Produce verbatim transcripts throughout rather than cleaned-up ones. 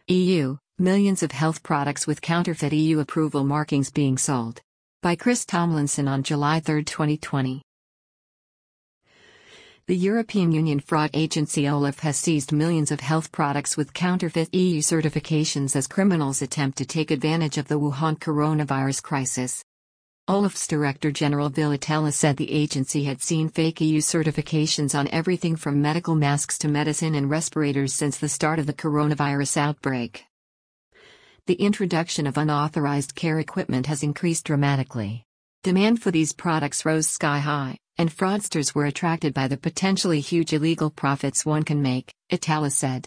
E U, millions of health products with counterfeit E U approval markings being sold. By Chris Tomlinson on July third, twenty twenty. The European Union Fraud Agency OLAF has seized millions of health products with counterfeit E U certifications as criminals attempt to take advantage of the Wuhan coronavirus crisis. OLAF's Director General Villatella said the agency had seen fake E U certifications on everything from medical masks to medicine and respirators since the start of the coronavirus outbreak. The introduction of unauthorized care equipment has increased dramatically. Demand for these products rose sky high, and fraudsters were attracted by the potentially huge illegal profits one can make, Itala said.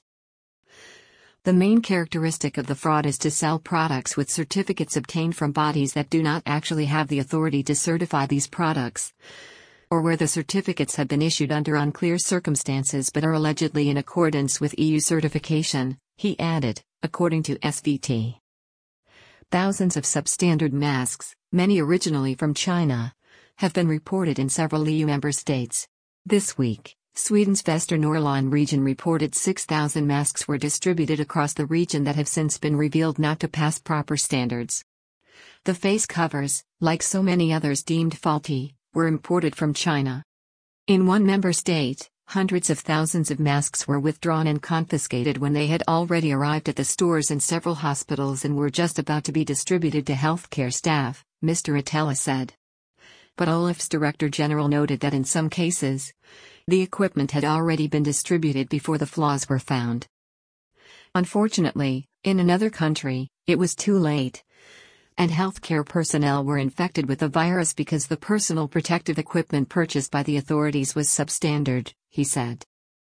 The main characteristic of the fraud is to sell products with certificates obtained from bodies that do not actually have the authority to certify these products, or where the certificates have been issued under unclear circumstances but are allegedly in accordance with E U certification, he added, according to S V T. Thousands of substandard masks, many originally from China, have been reported in several E U member states. This week, Sweden's Västernorrland region reported six thousand masks were distributed across the region that have since been revealed not to pass proper standards. The face covers, like so many others deemed faulty, were imported from China. In one member state, hundreds of thousands of masks were withdrawn and confiscated when they had already arrived at the stores and several hospitals and were just about to be distributed to healthcare staff, Mister Itala said. But OLAF's Director General noted that in some cases, the equipment had already been distributed before the flaws were found. Unfortunately, in another country, it was too late, and healthcare personnel were infected with the virus because the personal protective equipment purchased by the authorities was substandard, he said.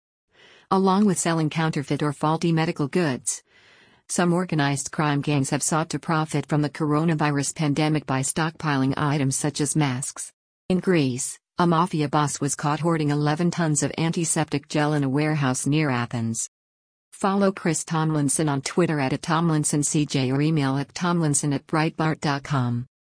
Along with selling counterfeit or faulty medical goods, some organized crime gangs have sought to profit from the coronavirus pandemic by stockpiling items such as masks. In Greece, a mafia boss was caught hoarding eleven tons of antiseptic gel in a warehouse near Athens. Follow Chris Tomlinson on Twitter at, at TomlinsonCJ or email at tomlinson at breitbart dot com.